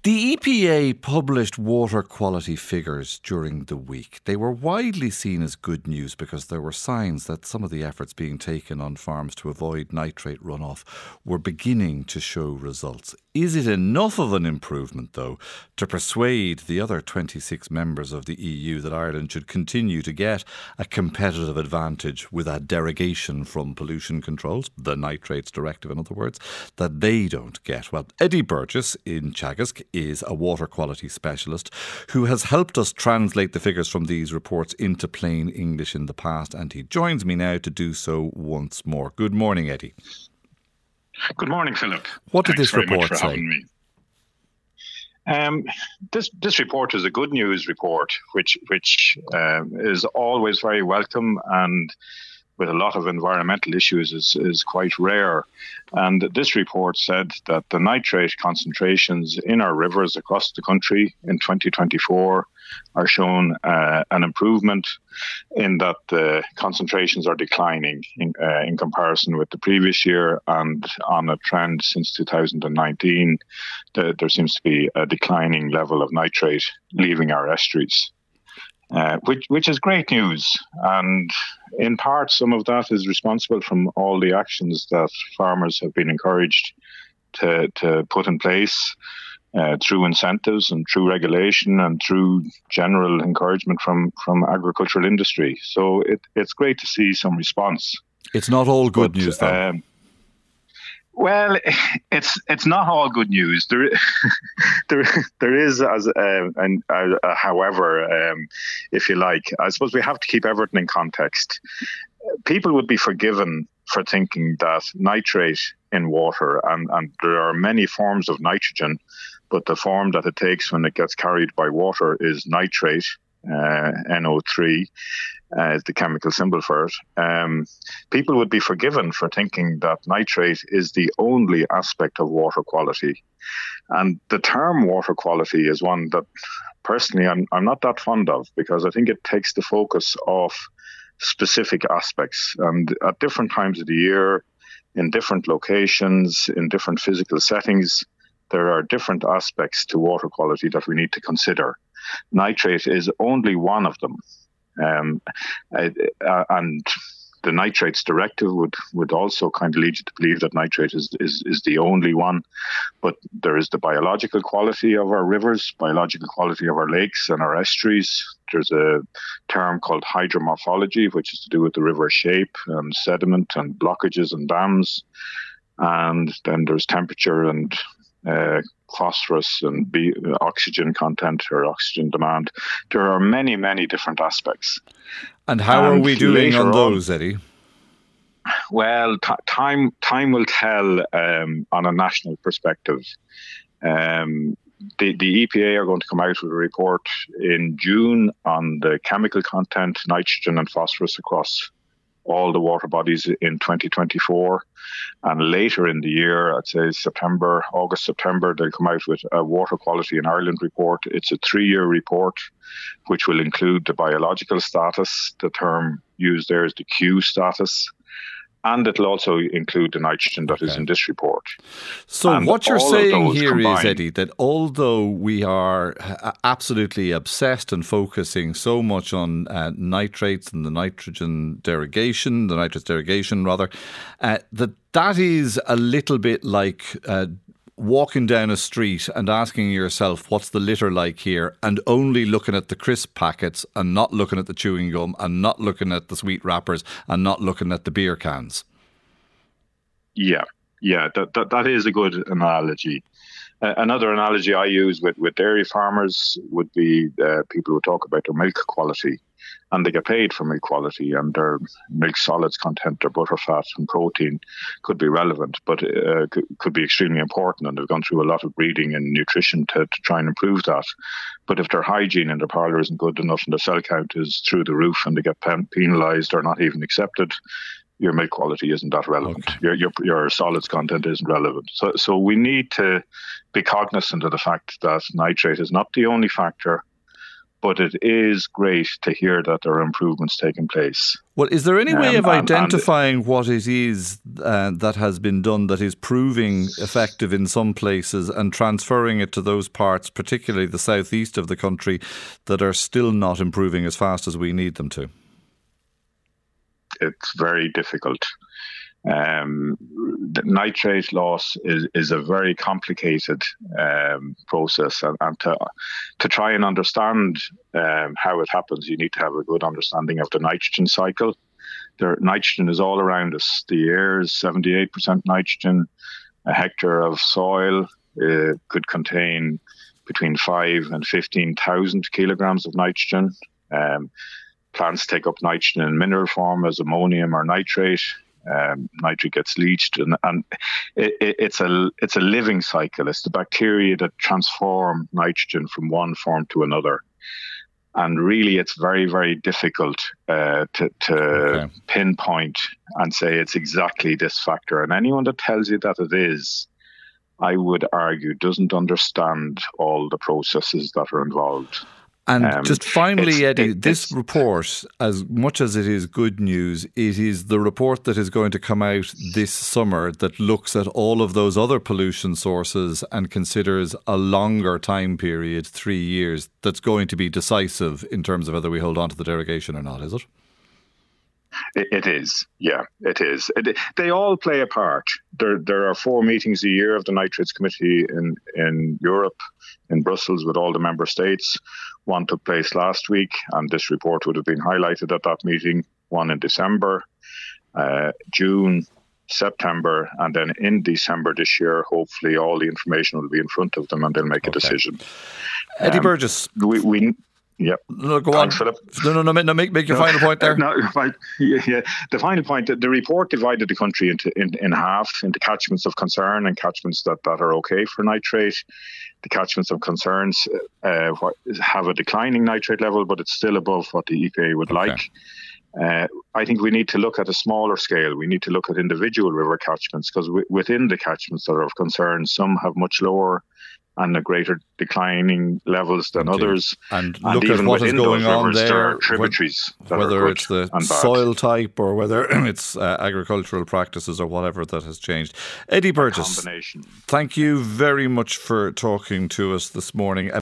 The EPA published water quality figures during the week. They were widely seen as good news because there were signs that some of the efforts being taken on farms to avoid nitrate runoff were beginning to show results. Is it enough of an improvement, though, to persuade the other 26 members of the EU that Ireland should continue to get a competitive advantage with a derogation from pollution controls, the Nitrates Directive in other words, that they don't get? Well, Eddie Burgess in Teagasc is a water quality specialist who has helped us translate the figures from these reports into plain English in the past, and he joins me now to do so once more. Good morning, Eddie. Good morning, Philip. What did Thanks this report say? having me. This report is a good news report, which is always very welcome, and with a lot of environmental issues is quite rare. And this report said that the nitrate concentrations in our rivers across the country in 2024 are shown an improvement in that the concentrations are declining in comparison with the previous year, and on a trend since 2019, there seems to be a declining level of nitrate leaving our estuaries. Which is great news, and in part some of that is responsible from all the actions that farmers have been encouraged to put in place through incentives and through regulation and through general encouragement from agricultural industry. So it's great to see some response. It's not all good news, though. Well, it's not all good news. There is, however, if you like, I suppose we have to keep everything in context. People would be forgiven for thinking that nitrate in water, and there are many forms of nitrogen, but the form that it takes when it gets carried by water is nitrate, NO3. Is the chemical symbol for it. People would be forgiven for thinking that nitrate is the only aspect of water quality. And the term water quality is one that personally I'm not that fond of, because I think it takes the focus off specific aspects. And at different times of the year, in different locations, in different physical settings, there are different aspects to water quality that we need to consider. Nitrate is only one of them. And the Nitrates Directive would also kind of lead you to believe that nitrate is the only one. But there is the biological quality of our rivers, biological quality of our lakes and our estuaries. There's a term called hydromorphology, which is to do with the river shape and sediment and blockages and dams. And then there's temperature and phosphorus and oxygen content or oxygen demand. There are many, many different aspects. And how are we doing on those, Eddie? Well, time will tell on a national perspective. The EPA are going to come out with a report in June on the chemical content, nitrogen and phosphorus across all the water bodies in 2024. And later in the year, I'd say August, September, they'll come out with a Water Quality in Ireland report. It's a 3-year report, which will include the biological status. The term used there is the Q status. And it'll also include the nitrogen that is in this report. So what you're saying here is, Eddie, that although we are absolutely obsessed and focusing so much on nitrates and the nitrates derogation, that is a little bit like walking down a street and asking yourself, what's the litter like here? And only looking at the crisp packets and not looking at the chewing gum and not looking at the sweet wrappers and not looking at the beer cans. Yeah, that is a good analogy. Another analogy I use with dairy farmers would be people who talk about their milk quality. And they get paid for milk quality, and their milk solids content, their butter fat and protein could be relevant, but could be extremely important. And they've gone through a lot of breeding and nutrition to try and improve that. But if their hygiene in their parlour isn't good enough and the cell count is through the roof and they get penalised or not even accepted, your milk quality isn't that relevant. Okay. Your solids content isn't relevant. So we need to be cognizant of the fact that nitrate is not the only factor, but it is great to hear that there are improvements taking place. Well, is there any way of identifying what it is that has been done that is proving effective in some places and transferring it to those parts, particularly the southeast of the country, that are still not improving as fast as we need them to? It's very difficult. The nitrate loss is a very complicated process, and to try and understand how it happens, you need to have a good understanding of the nitrogen cycle. Nitrogen is all around us. The air is 78% nitrogen. A hectare of soil could contain between 5 and 15,000 kilograms of nitrogen. Plants take up nitrogen in mineral form as ammonium or nitrate. Nitrate gets leached, and it's a living cycle. It's the bacteria that transform nitrogen from one form to another, and really it's very, very difficult to pinpoint and say it's exactly this factor. And anyone that tells you that it is, I would argue, doesn't understand all the processes that are involved. And just finally, Eddie, this report, as much as it is good news, it is the report that is going to come out this summer that looks at all of those other pollution sources and considers a longer time period, 3 years, that's going to be decisive in terms of whether we hold on to the derogation or not, is it? It is, yeah, it is. They all play a part. There are 4 meetings a year of the Nitrates Committee in Europe, in Brussels, with all the member states. One took place last week, and this report would have been highlighted at that meeting. One in December, June, September, and then in December this year, hopefully all the information will be in front of them and they'll make a decision. Eddie Burgess. Yep. No, go Thanks, on. Philip. No, make your final point there. Yeah. The final point, the report divided the country in half, into catchments of concern and catchments that are okay for nitrate. The catchments of concerns have a declining nitrate level, but it's still above what the EPA would like. I think we need to look at a smaller scale. We need to look at individual river catchments, because within the catchments that are of concern, some have much lower and a greater declining levels than others. And look at what is going on there, tributaries whether it's the soil type or whether it's agricultural practices or whatever that has changed. Eddie Burgess, thank you very much for talking to us this morning.